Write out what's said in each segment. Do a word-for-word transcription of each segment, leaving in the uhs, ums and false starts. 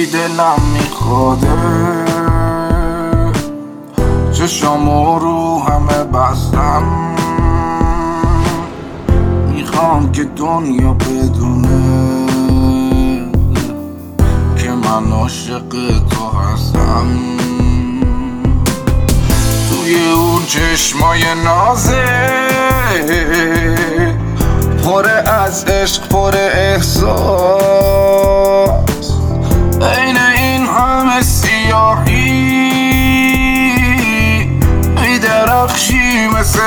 دلم میخواده، چشامو رو همه بستم، میخوام که دنیا بدونه که من عاشق تو هستم. توی اون چشمای نازه پره از عشق، پره احساس، این این همه سیاهی میدرخشی مثل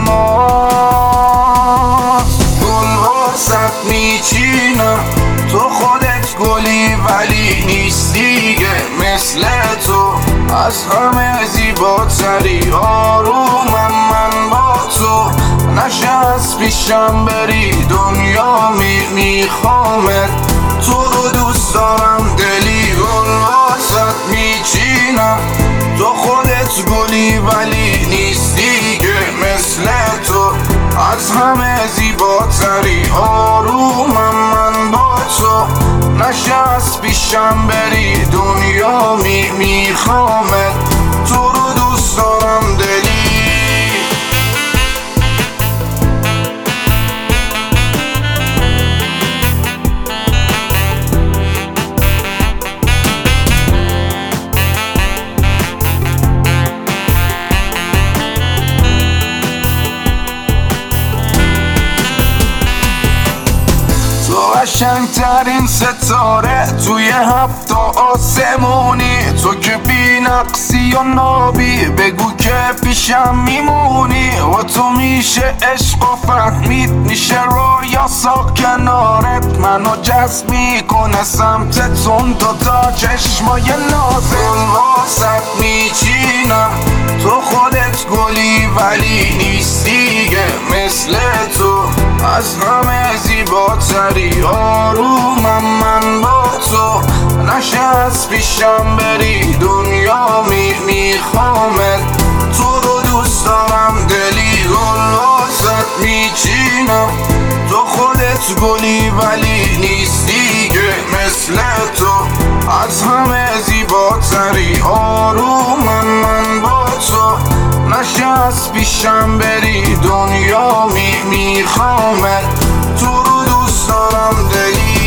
الماس. گل واسط میچینم، تو خودت گلی ولی نیستی دیگه مثل تو، از همه زیباتری آرومم من با تو. نشه از پیشم بری دنیا می میخوامت، تو رو دوست دارم دلی. گل واسط میچینم، تو خودت گلی ولی نیستی دیگه مثل تو، از همه زیباتری آرومم من با تو. نشه از پیشم بری دنیا می میخوامت، تو رو دوست دارم دلی. قشنگترین ستاره توی هفت آسمونی، تو که بی نقصی و نابی، بگو که پیشم میمونی. و تو میشه عشق و فهمید، میشه رویا ساخت کنارت، منو جذب میکنه سمت تون تو تا چشمای نازت. واسط میچینم، تو خودت گلی ولی نیستی دیگه مثل تو، از همه زیباتری آرومم من با تو. نشه از پیشم بری دنیا می میخوامت، تو رو دوست دارم دلی. گل واسط میچینم، تو خودت گلی ولی نیستی دیگه مثل تو، از همه زیباتری آرومم من با تو. نشه از پیشم بری دنیا می میخوامت، تو رو دوست دارم دلی.